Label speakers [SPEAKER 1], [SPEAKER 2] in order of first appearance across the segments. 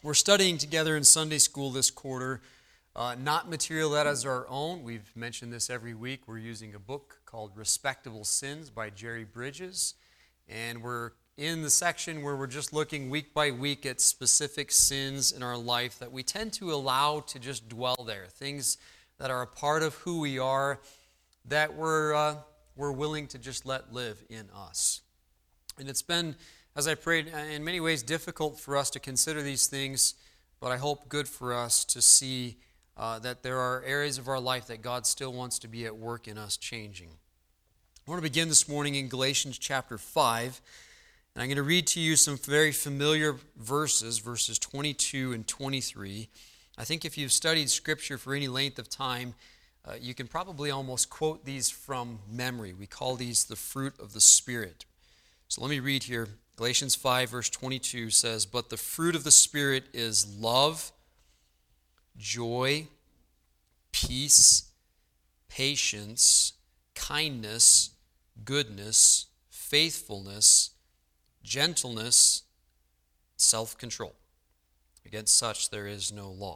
[SPEAKER 1] We're studying together in Sunday school this quarter, not material that is our own. We've mentioned this every week. We're using a book called Respectable Sins by Jerry Bridges. And we're in the section where we're just looking week by week at specific sins in our life that we tend to allow to just dwell there. Things that are a part of who we are that we're willing to just let live in us. And it's been, as I prayed, in many ways difficult for us to consider these things, but I hope good for us to see that there are areas of our life that God still wants to be at work in us changing. I want to begin this morning in Galatians chapter 5, and I'm going to read to you some very familiar verses 22 and 23. I think if you've studied Scripture for any length of time, you can probably almost quote these from memory. We call these the fruit of the Spirit. So let me read here. Galatians 5 verse 22 says, "But the fruit of the Spirit is love, joy, peace, patience, kindness, goodness, faithfulness, gentleness, self-control. Against such there is no law."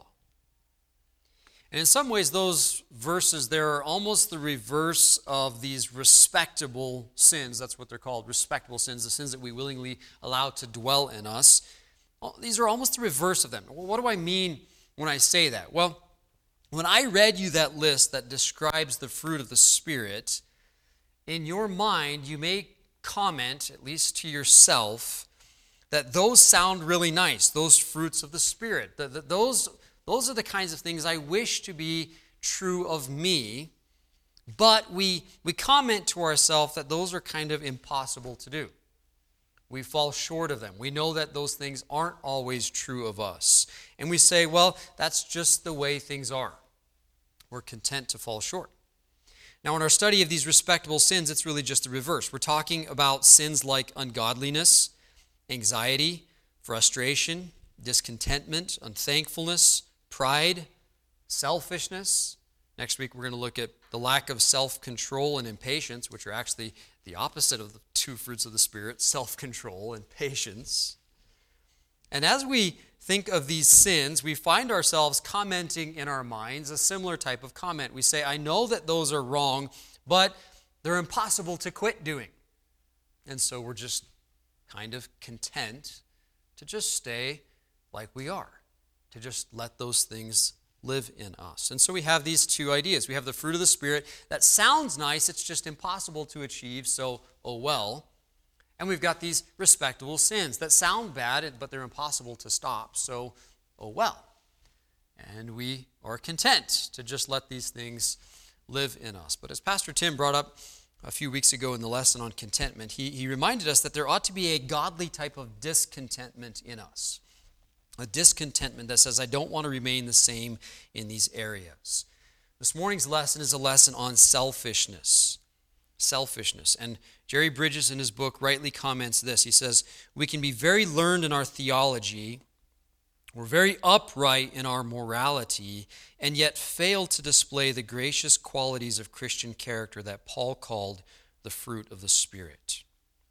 [SPEAKER 1] And in some ways, those verses there are almost the reverse of these respectable sins. That's what they're called, respectable sins, the sins that we willingly allow to dwell in us. These are almost the reverse of them. Well, what do I mean when I say that? Well, when I read you that list that describes the fruit of the Spirit, in your mind, you may comment, at least to yourself, that those sound really nice, those fruits of the Spirit. Those are the kinds of things I wish to be true of me, but we comment to ourselves that those are kind of impossible to do. We fall short of them. We know that those things aren't always true of us. And we say, well, that's just the way things are. We're content to fall short. Now, in our study of these respectable sins, it's really just the reverse. We're talking about sins like ungodliness, anxiety, frustration, discontentment, unthankfulness, pride, selfishness. Next week we're going to look at the lack of self-control and impatience, which are actually the opposite of the two fruits of the Spirit, self-control and patience. And as we think of these sins, we find ourselves commenting in our minds a similar type of comment. We say, I know that those are wrong, but they're impossible to quit doing. And so we're just kind of content to just stay like we are, to just let those things live in us. And so we have these two ideas. We have the fruit of the Spirit that sounds nice, it's just impossible to achieve, so oh well. And we've got these respectable sins that sound bad, but they're impossible to stop, so oh well. And we are content to just let these things live in us. But as Pastor Tim brought up a few weeks ago in the lesson on contentment, he reminded us that there ought to be a godly type of discontentment in us. A discontentment that says, I don't want to remain the same in these areas. This morning's lesson is a lesson on selfishness. Selfishness. And Jerry Bridges in his book rightly comments this. He says, we can be very learned in our theology, we're very upright in our morality, and yet fail to display the gracious qualities of Christian character that Paul called the fruit of the Spirit.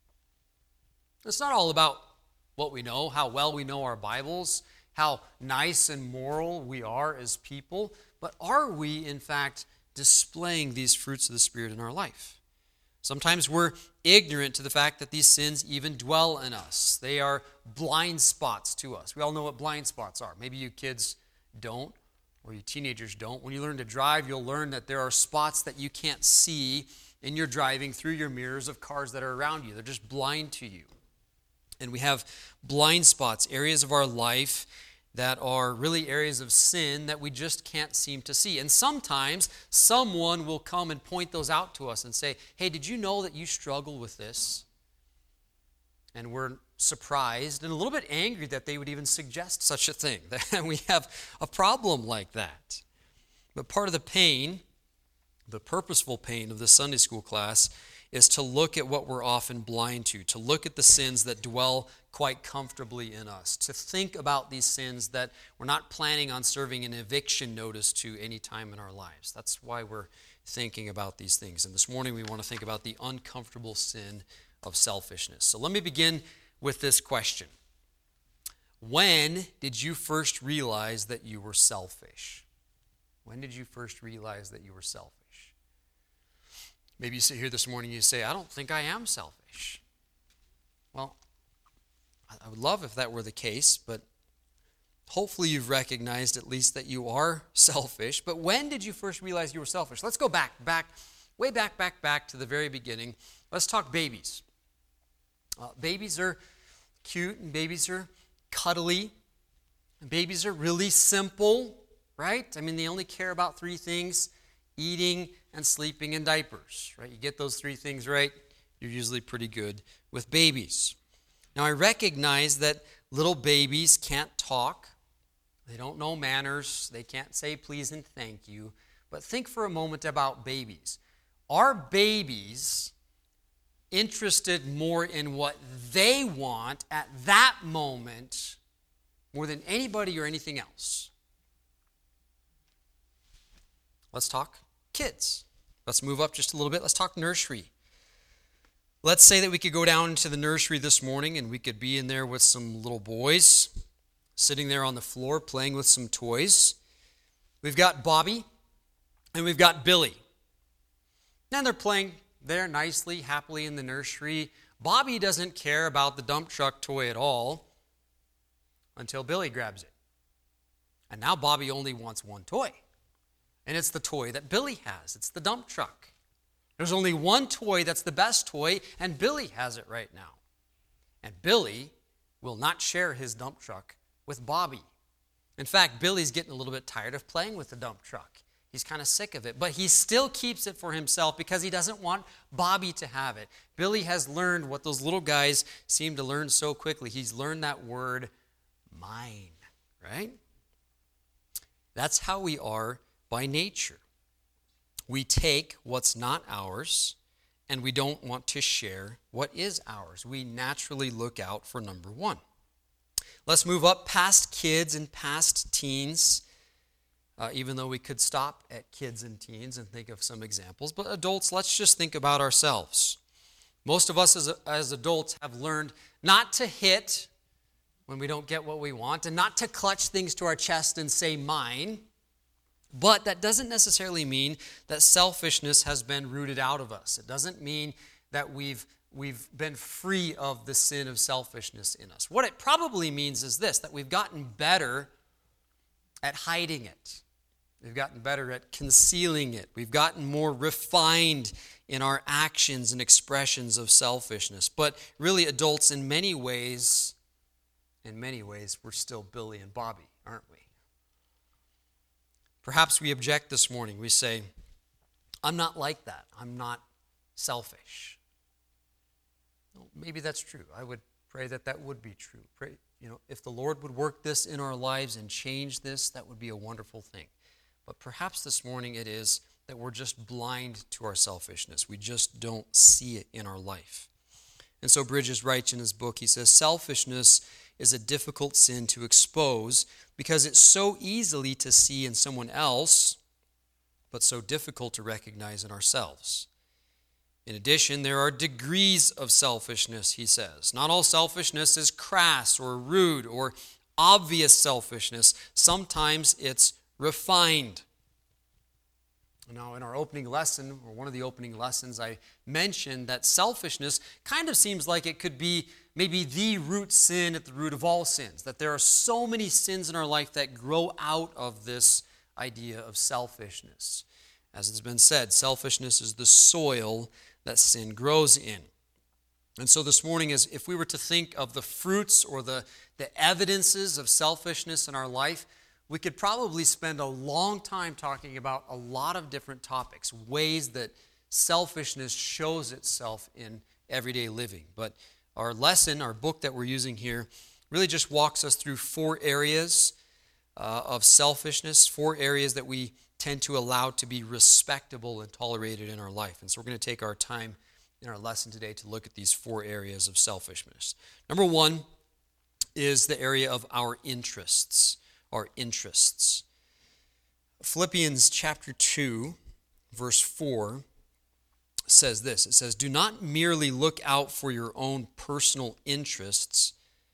[SPEAKER 1] It's not all about what we know, how well we know our Bibles, how nice and moral we are as people, but are we, in fact, displaying these fruits of the Spirit in our life? Sometimes we're ignorant to the fact that these sins even dwell in us. They are blind spots to us. We all know what blind spots are. Maybe you kids don't, or you teenagers don't. When you learn to drive, you'll learn that there are spots that you can't see in your driving through your mirrors of cars that are around you. They're just blind to you. And we have blind spots, areas of our life that are really areas of sin that we just can't seem to see. And sometimes someone will come and point those out to us and say, hey, did you know that you struggle with this? And we're surprised and a little bit angry that they would even suggest such a thing, that we have a problem like that. But part of the pain, the purposeful pain of the Sunday school class is to look at what we're often blind to look at the sins that dwell quite comfortably in us, to think about these sins that we're not planning on serving an eviction notice to any time in our lives. That's why we're thinking about these things. And this morning we want to think about the uncomfortable sin of selfishness. So let me begin with this question. When did you first realize that you were selfish? When did you first realize that you were selfish? Maybe you sit here this morning and you say, I don't think I am selfish. Well, I would love if that were the case, but hopefully you've recognized at least that you are selfish. But when did you first realize you were selfish? Let's go way back to the very beginning. Let's talk babies. Babies are cute and babies are cuddly. And babies are really simple, right? I mean, they only care about three things: eating and sleeping and diapers, right? You get those three things right, you're usually pretty good with babies. Now, I recognize that little babies can't talk. They don't know manners. They can't say please and thank you. But think for a moment about babies. Are babies interested more in what they want at that moment more than anybody or anything else? Let's talk kids. Let's move up just a little bit. Let's talk nursery. Let's say that we could go down to the nursery this morning and we could be in there with some little boys sitting there on the floor playing with some toys. We've got Bobby and we've got Billy. And they're playing there nicely, happily in the nursery. Bobby doesn't care about the dump truck toy at all until Billy grabs it. And now Bobby only wants one toy. And it's the toy that Billy has. It's the dump truck. There's only one toy that's the best toy, and Billy has it right now. And Billy will not share his dump truck with Bobby. In fact, Billy's getting a little bit tired of playing with the dump truck. He's kind of sick of it, but he still keeps it for himself because he doesn't want Bobby to have it. Billy has learned what those little guys seem to learn so quickly. He's learned that word, mine, right? That's how we are by nature. We take what's not ours, and we don't want to share what is ours. We naturally look out for number one. Let's move up past kids and past teens, even though we could stop at kids and teens and think of some examples. But adults, let's just think about ourselves. Most of us as adults have learned not to hit when we don't get what we want and not to clutch things to our chest and say mine. But that doesn't necessarily mean that selfishness has been rooted out of us. It doesn't mean that we've been free of the sin of selfishness in us. What it probably means is this, that we've gotten better at hiding it. We've gotten better at concealing it. We've gotten more refined in our actions and expressions of selfishness. But really, adults, in many ways, we're still Billy and Bobby, aren't we? Perhaps we object this morning. We say, I'm not like that. I'm not selfish. Well, maybe that's true. I would pray that that would be true. Pray, if the Lord would work this in our lives and change this, that would be a wonderful thing. But perhaps this morning it is that we're just blind to our selfishness. We just don't see it in our life. And so Bridges writes in his book, he says, selfishness is a difficult sin to expose because it's so easily to see in someone else, but so difficult to recognize in ourselves. In addition, there are degrees of selfishness, he says. Not all selfishness is crass or rude or obvious selfishness. Sometimes it's refined. Now, in our opening lesson, or one of the opening lessons, I mentioned that selfishness kind of seems like it could be maybe the root sin at the root of all sins, that there are so many sins in our life that grow out of this idea of selfishness. As it's been said, selfishness is the soil that sin grows in. And so this morning, as if we were to think of the fruits or the evidences of selfishness in our life, we could probably spend a long time talking about a lot of different topics, ways that selfishness shows itself in everyday living. But our lesson, our book that we're using here, really just walks us through 4 areas of selfishness, 4 areas that we tend to allow to be respectable and tolerated in our life. And so we're going to take our time in our lesson today to look at these 4 areas of selfishness. Number 1 is the area of our interests. Our interests. Philippians chapter 2, verse 4 says this. It says, "Do not merely look out for your own personal interests, but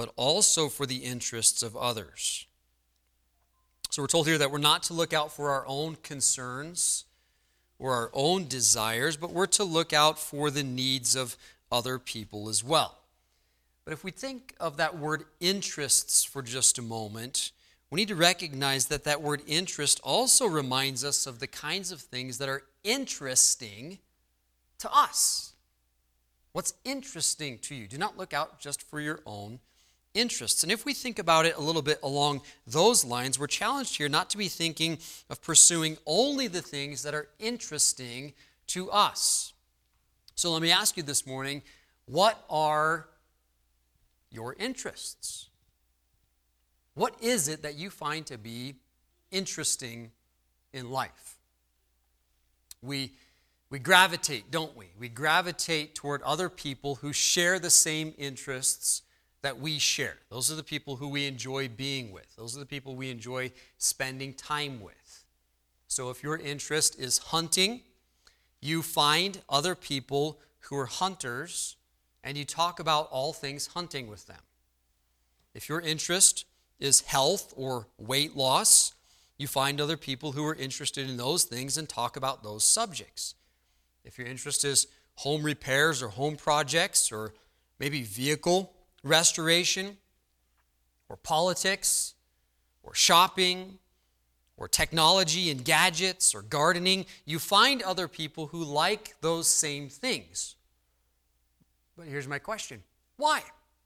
[SPEAKER 1] but also for the interests of others. So we're told here that we're not to look out for our own concerns or our own desires, but we're to look out for the needs of other people as well. But if we think of that word interests for just a moment, we need to recognize that that word interest also reminds us of the kinds of things that are interesting to us. What's interesting to you? Do not look out just for your own interests. And if we think about it a little bit along those lines, we're challenged here not to be thinking of pursuing only the things that are interesting to us. So let me ask you this morning, what are your interests? What is it that you find to be interesting in life? We gravitate, don't we? We gravitate toward other people who share the same interests that we share. Those are the people who we enjoy being with. Those are the people we enjoy spending time with. So if your interest is hunting, you find other people who are hunters and you talk about all things hunting with them. If your interest is health or weight loss, you find other people who are interested in those things and talk about those subjects. If your interest is home repairs or home projects or maybe vehicle restoration or politics or shopping or technology and gadgets or gardening, you find other people who like those same things. But here's my question. Why?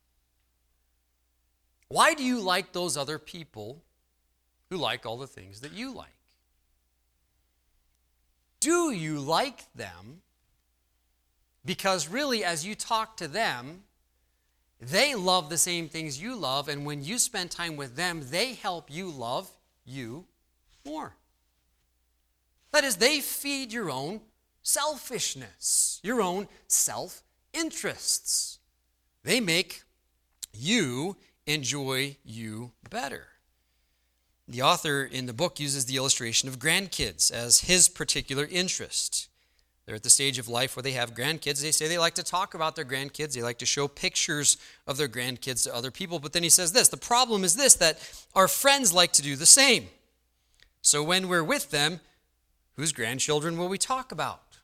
[SPEAKER 1] Why do you like those other people who like all the things that you like? Do you like them because really as you talk to them, they love the same things you love, and when you spend time with them, they help you love you more? That is, they feed your own selfishness, your own self-interests. They make you enjoy you better. The author in the book uses the illustration of grandkids as his particular interest. They're at the stage of life where they have grandkids. They say they like to talk about their grandkids. They like to show pictures of their grandkids to other people. But then he says this, the problem is this, that our friends like to do the same. So when we're with them, whose grandchildren will we talk about?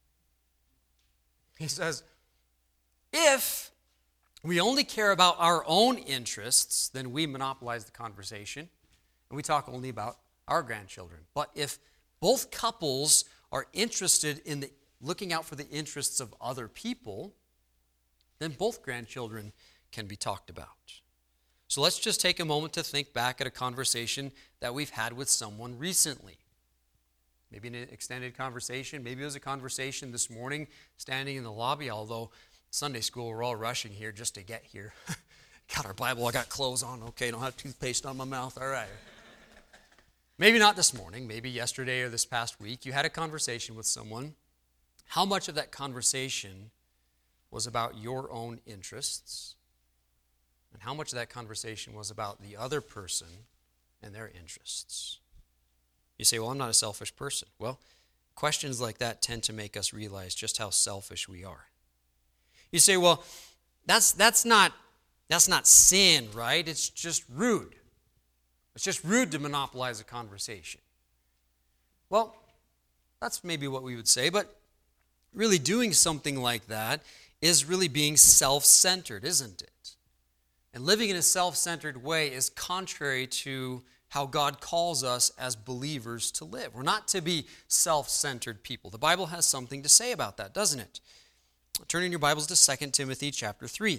[SPEAKER 1] He says, if we only care about our own interests, then we monopolize the conversation and we talk only about our grandchildren. But if both couples are interested in looking out for the interests of other people, then both grandchildren can be talked about. So let's just take a moment to think back at a conversation that we've had with someone recently. Maybe an extended conversation. Maybe it was a conversation this morning standing in the lobby, although Sunday school, we're all rushing here just to get here. Got our Bible, I got clothes on. Okay, don't have toothpaste on my mouth. All right. Maybe not this morning, maybe yesterday or this past week, you had a conversation with someone. How much of that conversation was about your own interests? And how much of that conversation was about the other person and their interests? You say, well, I'm not a selfish person. Well, questions like that tend to make us realize just how selfish we are. You say, well, that's not sin, right? It's just rude. It's just rude to monopolize a conversation. Well, that's maybe what we would say, but really doing something like that is really being self-centered, isn't it? And living in a self-centered way is contrary to how God calls us as believers to live. We're not to be self-centered people. The Bible has something to say about that, doesn't it? Turn in your Bibles to 2 Timothy chapter 3.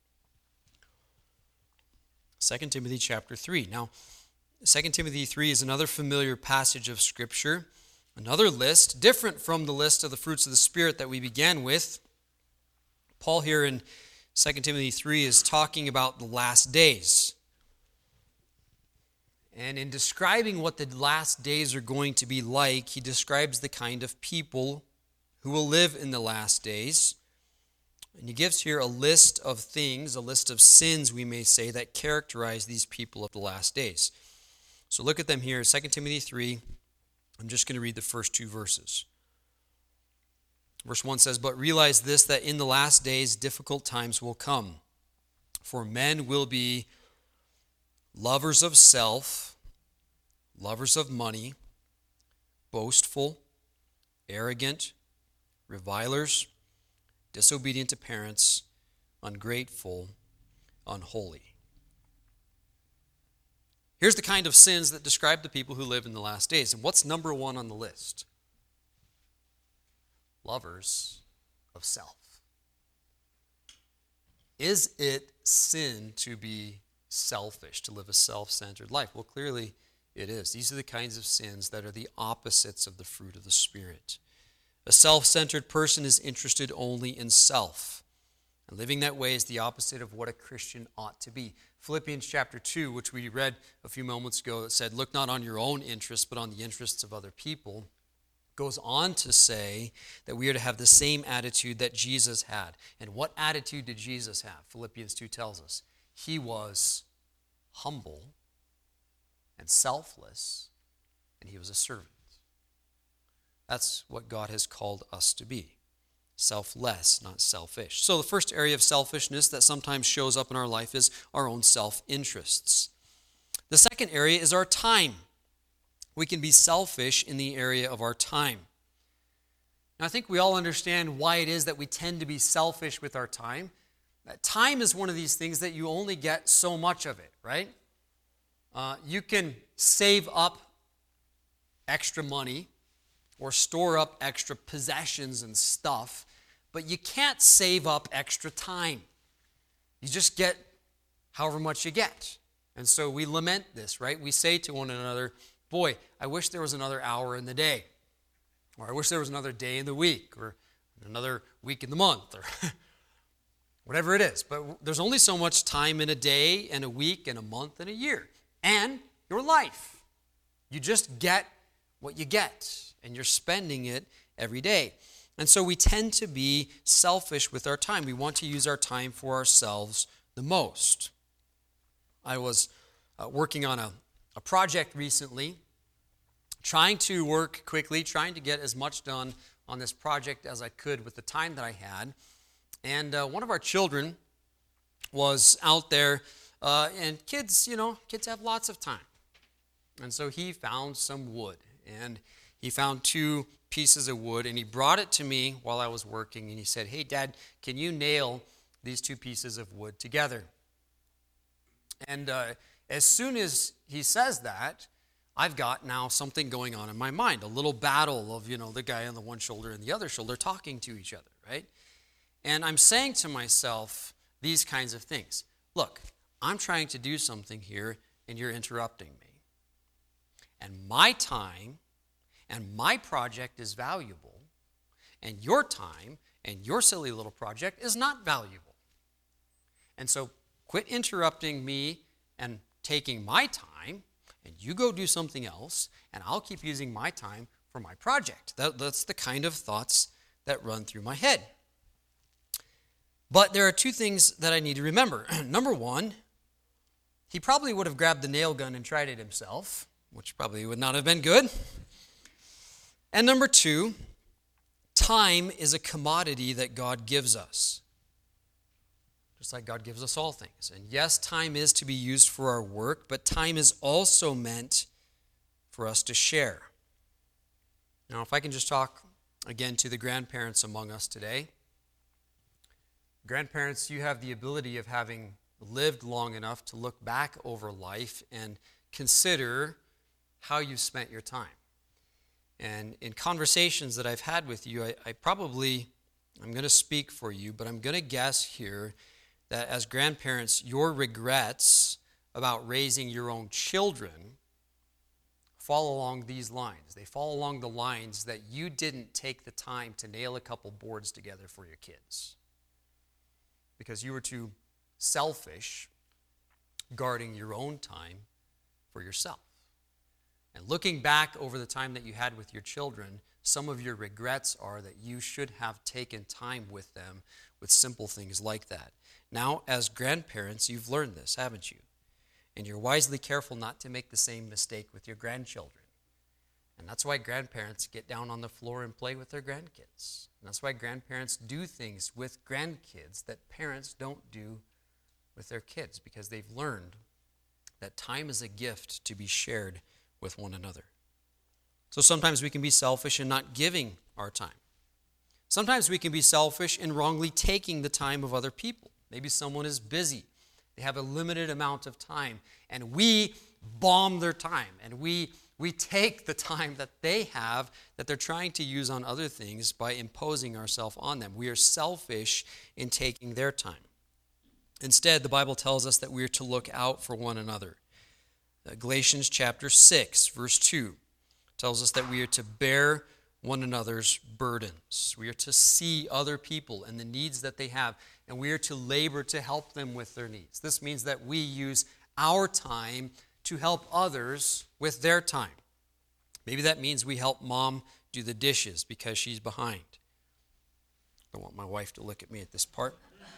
[SPEAKER 1] 2 Timothy chapter 3. Now, 2 Timothy 3 is another familiar passage of Scripture, another list, different from the list of the fruits of the Spirit that we began with. Paul here in 2 Timothy 3 is talking about the last days. And in describing what the last days are going to be like, he describes the kind of people who will live in the last days. And he gives here a list of things, a list of sins, we may say, that characterize these people of the last days. So look at them here, 2 Timothy 3. I'm just going to read the first two verses. Verse 1 says, "But realize this, that in the last days difficult times will come. For men will be lovers of self, lovers of money, boastful, arrogant, revilers, disobedient to parents, ungrateful, unholy. Here's the kind of sins that describe the people who live in the last days. And what's number one on the list? Lovers of self. Is it sin to be selfish, to live a self-centered life? Well, clearly it is. These are the kinds of sins that are the opposites of the fruit of the Spirit. A self-centered person is interested only in self. And living that way is the opposite of what a Christian ought to be. Philippians chapter 2, which we read a few moments ago, that said, look not on your own interests, but on the interests of other people, goes on to say that we are to have the same attitude that Jesus had. And what attitude did Jesus have? Philippians 2 tells us. He was humble and selfless, and he was a servant. That's what God has called us to be. Selfless, not selfish. So the first area of selfishness that sometimes shows up in our life is our own self-interests. The second area is our time. We can be selfish in the area of our time. Now, I think we all understand why it is that we tend to be selfish with our time. Time is one of these things that you only get so much of it, right? You can save up extra money or store up extra possessions and stuff, but you can't save up extra time. You just get however much you get. And so we lament this, right? We say to one another, boy, I wish there was another hour in the day, or I wish there was another day in the week, or another week in the month, or whatever it is. But there's only so much time in a day and a week and a month and a year. And your life. You just get what you get, and you're spending it every day. And so we tend to be selfish with our time. We want to use our time for ourselves the most. I was working on a project recently, trying to work quickly, trying to get as much done on this project as I could with the time that I had. And one of our children was out there, and kids have lots of time. And so he found some wood, and he found 2 pieces of wood, and he brought it to me while I was working, and he said, hey, Dad, can you nail these 2 pieces of wood together? And as soon as he says that, I've got now something going on in my mind, a little battle of, the guy on the one shoulder and the other shoulder talking to each other, right? And I'm saying to myself these kinds of things. Look, I'm trying to do something here, and you're interrupting me. And my time and my project is valuable, and your time and your silly little project is not valuable. And so quit interrupting me and taking my time, and you go do something else, and I'll keep using my time for my project. That's the kind of thoughts that run through my head. But there are 2 things that I need to remember. Number 1, he probably would have grabbed the nail gun and tried it himself, which probably would not have been good. And number 2, time is a commodity that God gives us, just like God gives us all things. And yes, time is to be used for our work, but time is also meant for us to share. Now, if I can just talk again to the grandparents among us today. Grandparents, you have the ability of having lived long enough to look back over life and consider how you've spent your time. And in conversations that I've had with you, I'm going to speak for you, but I'm going to guess here that as grandparents, your regrets about raising your own children fall along these lines. They fall along the lines that you didn't take the time to nail a couple boards together for your kids because you were too selfish guarding your own time for yourself. And looking back over the time that you had with your children, some of your regrets are that you should have taken time with them with simple things like that. Now, as grandparents, you've learned this, haven't you? And you're wisely careful not to make the same mistake with your grandchildren. And that's why grandparents get down on the floor and play with their grandkids. And that's why grandparents do things with grandkids that parents don't do with their kids because they've learned that time is a gift to be shared with one another. So sometimes we can be selfish in not giving our time. Sometimes we can be selfish in wrongly taking the time of other people. Maybe someone is busy. They have a limited amount of time, and we bomb their time, and we take the time that they have that they're trying to use on other things by imposing ourselves on them. We are selfish in taking their time. Instead, the Bible tells us that we are to look out for one another. Galatians chapter 6, verse 2 tells us that we are to bear one another's burdens. We are to see other people and the needs that they have, and we are to labor to help them with their needs. This means that we use our time to help others with their time. Maybe that means we help mom do the dishes because she's behind. I don't want my wife to look at me at this part.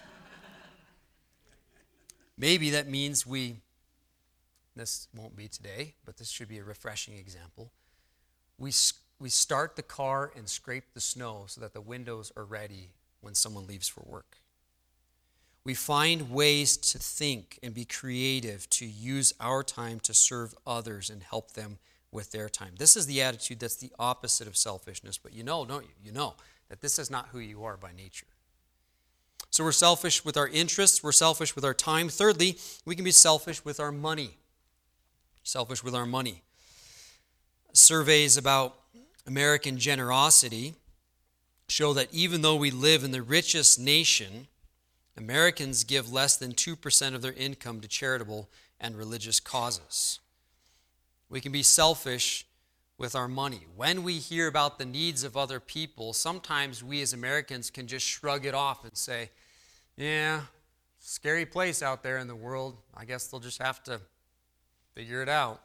[SPEAKER 1] Maybe that means this won't be today, but this should be a refreshing example. We start the car and scrape the snow so that the windows are ready when someone leaves for work. We find ways to think and be creative to use our time to serve others and help them with their time. This is the attitude that's the opposite of selfishness, but you know, don't you? You know that this is not who you are by nature. So we're selfish with our interests, we're selfish with our time. Thirdly, we can be selfish with our money. Selfish with our money. Surveys about American generosity show that even though we live in the richest nation, Americans give less than 2% of their income to charitable and religious causes. We can be selfish with our money. When we hear about the needs of other people, sometimes we as Americans can just shrug it off and say, yeah, scary place out there in the world. I guess they'll just have to figure it out.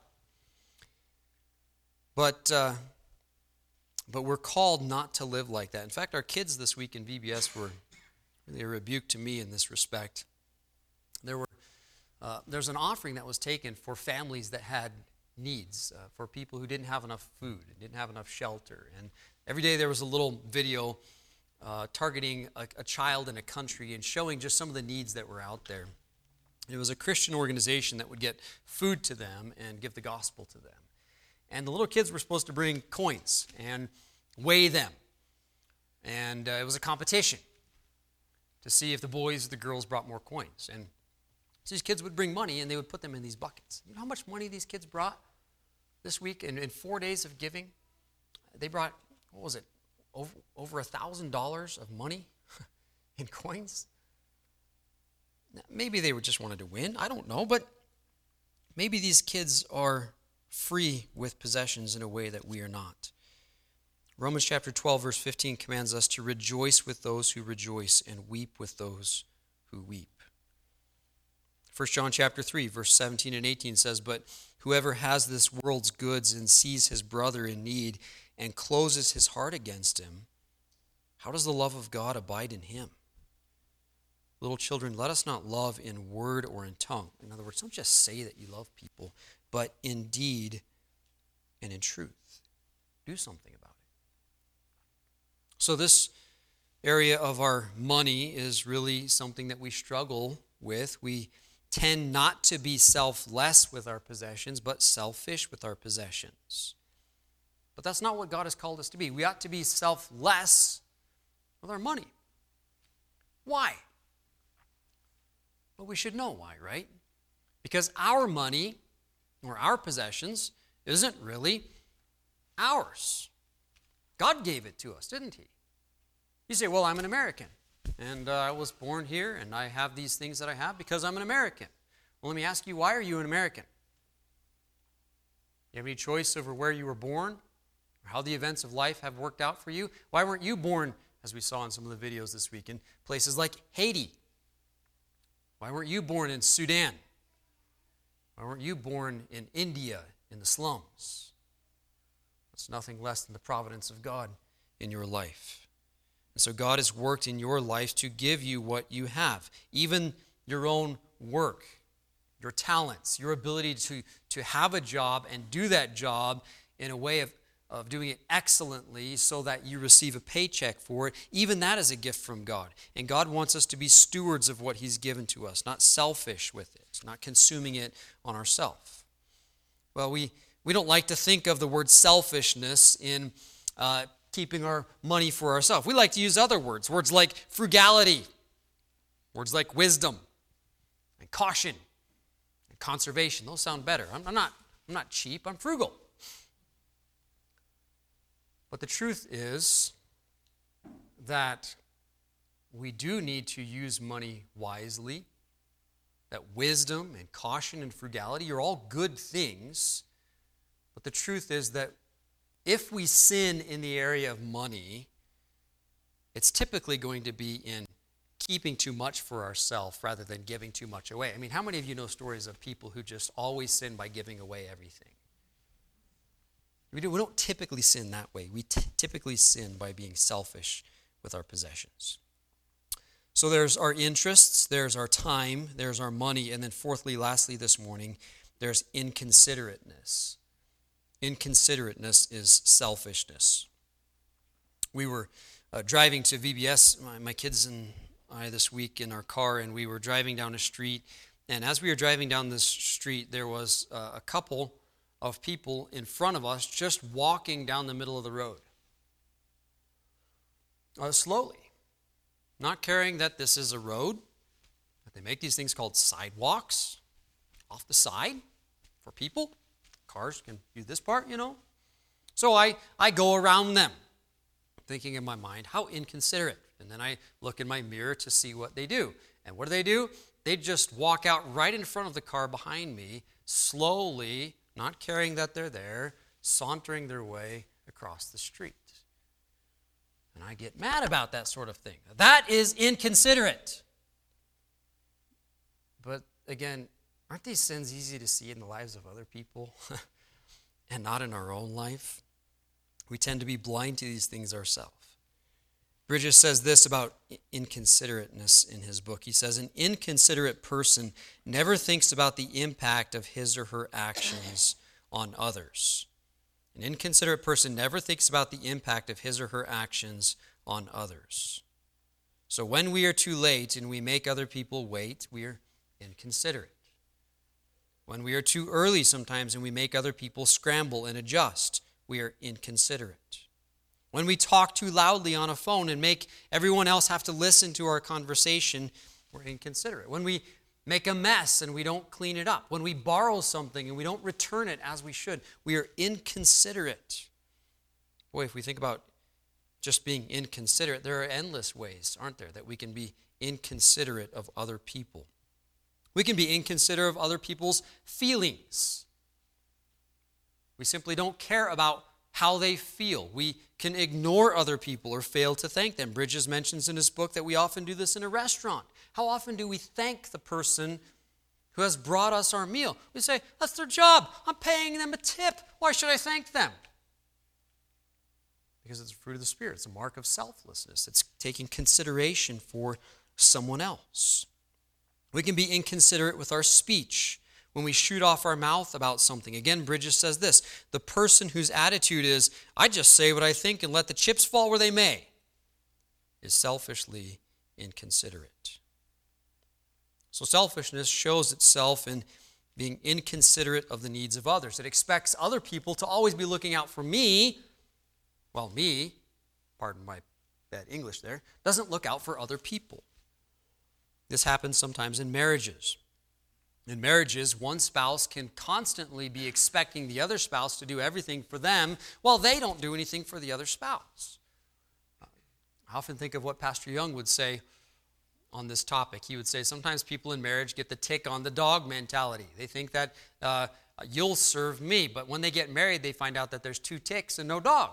[SPEAKER 1] But we're called not to live like that. In fact, our kids this week in VBS were really a rebuke to me in this respect. There's an offering that was taken for families that had needs, for people who didn't have enough food, didn't have enough shelter. And every day there was a little video targeting a child in a country and showing just some of the needs that were out there. It was a Christian organization that would get food to them and give the gospel to them. And the little kids were supposed to bring coins and weigh them. And it was a competition to see if the boys or the girls brought more coins. And so these kids would bring money and they would put them in these buckets. You know how much money these kids brought this week? In 4 days of giving, they brought, what was it, over $1,000 of money in coins? Maybe they just wanted to win. I don't know. But maybe these kids are free with possessions in a way that we are not. Romans chapter 12, verse 15 commands us to rejoice with those who rejoice and weep with those who weep. 1 John chapter 3, verse 17 and 18 says, "But whoever has this world's goods and sees his brother in need and closes his heart against him, how does the love of God abide in him? Little children, let us not love in word or in tongue." In other words, don't just say that you love people, but in deed and in truth. Do something about it. So this area of our money is really something that we struggle with. We tend not to be selfless with our possessions, but selfish with our possessions. But that's not what God has called us to be. We ought to be selfless with our money. Why? Well, we should know why, right? Because our money or our possessions isn't really ours. God gave it to us, didn't he? You say, well, I'm an American, and I was born here, and I have these things that I have because I'm an American. Well, let me ask you, why are you an American? You have any choice over where you were born or how the events of life have worked out for you? Why weren't you born, as we saw in some of the videos this week, in places like Haiti? Why weren't you born in Sudan? Why weren't you born in India, in the slums? It's nothing less than the providence of God in your life. And so God has worked in your life to give you what you have, even your own work, your talents, your ability to have a job and do that job in a way of of doing it excellently so that you receive a paycheck for it, even that is a gift from God. And God wants us to be stewards of what he's given to us, not selfish with it, not consuming it on ourselves. Well, we don't like to think of the word selfishness in keeping our money for ourselves. We like to use other words like frugality, words like wisdom and caution and conservation. Those sound better. I'm not cheap, I'm frugal. But the truth is that we do need to use money wisely, that wisdom and caution and frugality are all good things. But the truth is that if we sin in the area of money, it's typically going to be in keeping too much for ourselves rather than giving too much away. I mean, how many of you know stories of people who just always sin by giving away everything? We don't typically sin that way. We typically sin by being selfish with our possessions. So there's our interests, there's our time, there's our money, and then fourthly, lastly this morning, there's inconsiderateness. Inconsiderateness is selfishness. We were driving to VBS, my kids and I this week in our car, and we were driving down a street, and as we were driving down this street, there was a couple of people in front of us just walking down the middle of the road. Slowly. Not caring that this is a road, that they make these things called sidewalks off the side for people. Cars can do this part, you know. So I go around them, thinking in my mind, how inconsiderate. And then I look in my mirror to see what they do. And what do? They just walk out right in front of the car behind me, slowly, not caring that they're there, sauntering their way across the street. And I get mad about that sort of thing. That is inconsiderate. But again, aren't these sins easy to see in the lives of other people and not in our own life? We tend to be blind to these things ourselves. Bridges says this about inconsiderateness in his book. He says, an inconsiderate person never thinks about the impact of his or her actions on others. An inconsiderate person never thinks about the impact of his or her actions on others. So when we are too late and we make other people wait, we are inconsiderate. When we are too early sometimes and we make other people scramble and adjust, we are inconsiderate. When we talk too loudly on a phone and make everyone else have to listen to our conversation, we're inconsiderate. When we make a mess and we don't clean it up, when we borrow something and we don't return it as we should, we are inconsiderate. Boy, if we think about just being inconsiderate, there are endless ways, aren't there, that we can be inconsiderate of other people. We can be inconsiderate of other people's feelings. We simply don't care about how they feel. We can ignore other people or fail to thank them. Bridges mentions in his book that we often do this in a restaurant. How often do we thank the person who has brought us our meal? We say, that's their job. I'm paying them a tip. Why should I thank them? Because it's a fruit of the Spirit. It's a mark of selflessness. It's taking consideration for someone else. We can be inconsiderate with our speech when we shoot off our mouth about something. Again, Bridges says this, the person whose attitude is, I just say what I think and let the chips fall where they may, is selfishly inconsiderate. So selfishness shows itself in being inconsiderate of the needs of others. It expects other people to always be looking out for me, while me, pardon my bad English there, doesn't look out for other people. This happens sometimes in marriages. In marriages, one spouse can constantly be expecting the other spouse to do everything for them while they don't do anything for the other spouse. I often think of what Pastor Young would say on this topic. He would say sometimes people in marriage get the tick on the dog mentality. They think that you'll serve me, but when they get married, they find out that there's 2 ticks and no dog.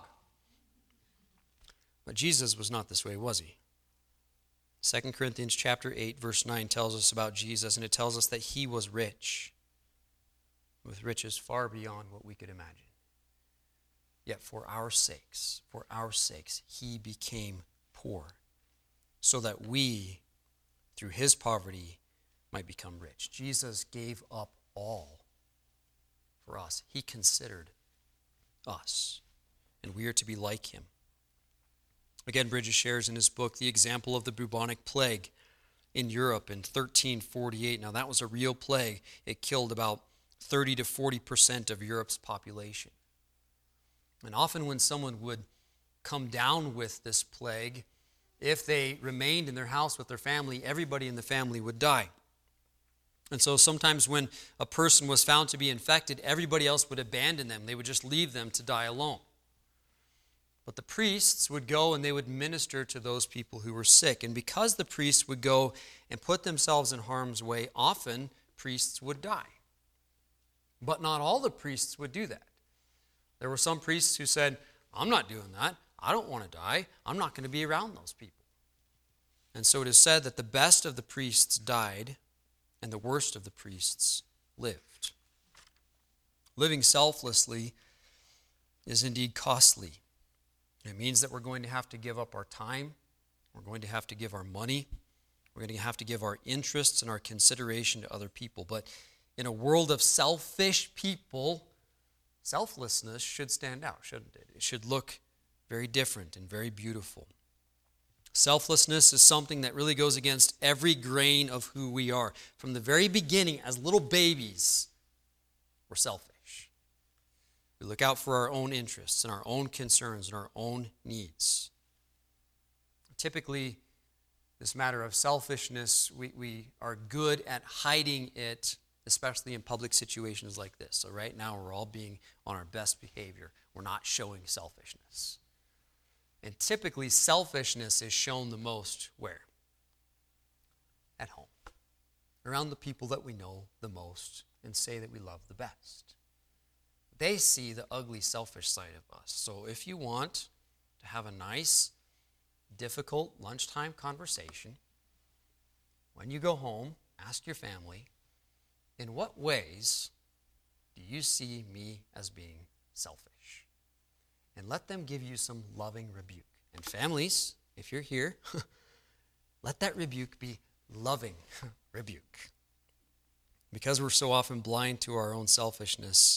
[SPEAKER 1] But Jesus was not this way, was he? 2 Corinthians chapter 8, verse 9 tells us about Jesus, and it tells us that he was rich, with riches far beyond what we could imagine. Yet for our sakes, he became poor, so that we, through his poverty, might become rich. Jesus gave up all for us. He considered us. and we are to be like him. Again, Bridges shares in his book the example of the bubonic plague in Europe in 1348. Now, that was a real plague. It killed about 30 to 40% of Europe's population. And often when someone would come down with this plague, if they remained in their house with their family, everybody in the family would die. And so sometimes when a person was found to be infected, everybody else would abandon them. They would just leave them to die alone. But the priests would go and they would minister to those people who were sick. And because the priests would go and put themselves in harm's way, often priests would die. But not all the priests would do that. There were some priests who said, I'm not doing that. I don't want to die. I'm not going to be around those people. And so it is said that the best of the priests died and the worst of the priests lived. Living selflessly is indeed costly. It means that we're going to have to give up our time. We're going to have to give our money. We're going to have to give our interests and our consideration to other people. But in a world of selfish people, selflessness should stand out, shouldn't it? It should look very different and very beautiful. Selflessness is something that really goes against every grain of who we are. From the very beginning, as little babies, we're selfish. We look out for our own interests and our own concerns and our own needs. Typically, this matter of selfishness, we are good at hiding it, especially in public situations like this. So right now, we're all being on our best behavior. We're not showing selfishness. And typically, selfishness is shown the most where? At home. Around the people that we know the most and say that we love the best. They see the ugly, selfish side of us. So if you want to have a nice, difficult lunchtime conversation, when you go home, ask your family, in what ways do you see me as being selfish? And let them give you some loving rebuke. And families, if you're here, let that rebuke be loving rebuke. Because we're so often blind to our own selfishness,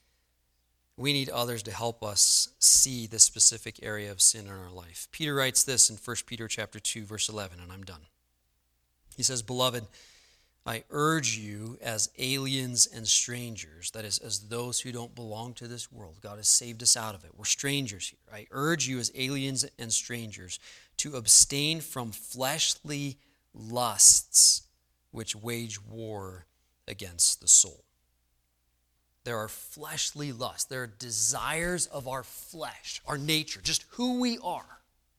[SPEAKER 1] we need others to help us see the specific area of sin in our life. Peter writes this in 1 Peter chapter 2, verse 11, and I'm done. He says, Beloved, I urge you as aliens and strangers, that is, as those who don't belong to this world. God has saved us out of it. We're strangers here. I urge you as aliens and strangers to abstain from fleshly lusts which wage war against the soul. There are fleshly lusts. There are desires of our flesh, our nature, just who we are,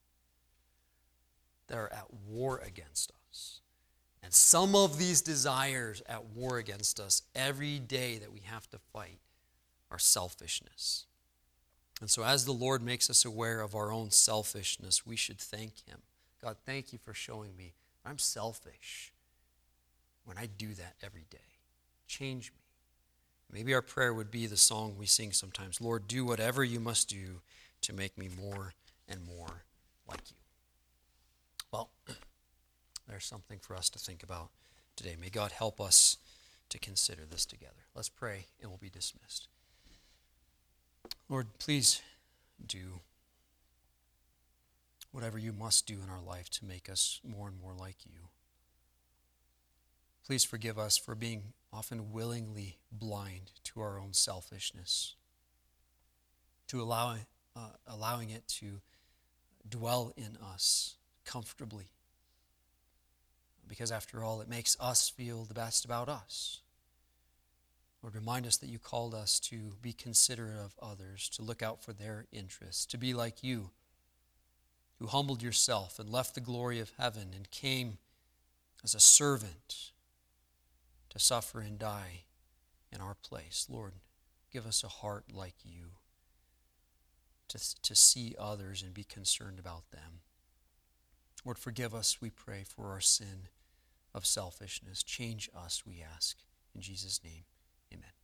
[SPEAKER 1] that are at war against us. And some of these desires at war against us every day that we have to fight are selfishness. And so as the Lord makes us aware of our own selfishness, we should thank him. God, thank you for showing me I'm selfish when I do that every day. Change me. Maybe our prayer would be the song we sing sometimes. Lord, do whatever you must do to make me more and more like you. Well, there's something for us to think about today. May God help us to consider this together. Let's pray and we'll be dismissed. Lord, please do whatever you must do in our life to make us more and more like you. Please forgive us for being often willingly blind to our own selfishness, to allowing it to dwell in us comfortably. Because after all, it makes us feel the best about us. Lord, remind us that you called us to be considerate of others, to look out for their interests, to be like you, who humbled yourself and left the glory of heaven and came as a servant to suffer and die in our place. Lord, give us a heart like you, to see others and be concerned about them. Lord, forgive us, we pray, for our sin of selfishness. Change us, we ask. In Jesus' name, amen.